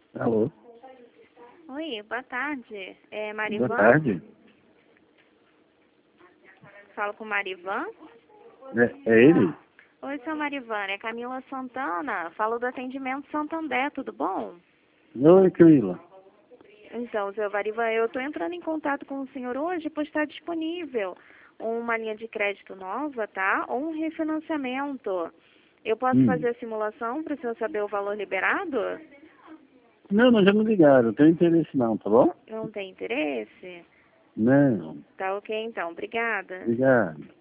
Alô? Oi, boa tarde. É Boa Marivan? tarde. Falo com Marivan? É ele? Oi, seu Marivan, é Camila Santana. Falo do atendimento Santander, tudo bom? Oi, Camila. Então, seu Marivan, eu estou entrando em contato com o senhor hoje, pois está disponível uma linha de crédito nova, tá? Ou um refinanciamento. Eu posso fazer a simulação para o senhor saber o valor liberado? Não, já me ligaram. Não tenho interesse não, tá bom? Não tem interesse? Não. Tá ok, então. Obrigada. Obrigado.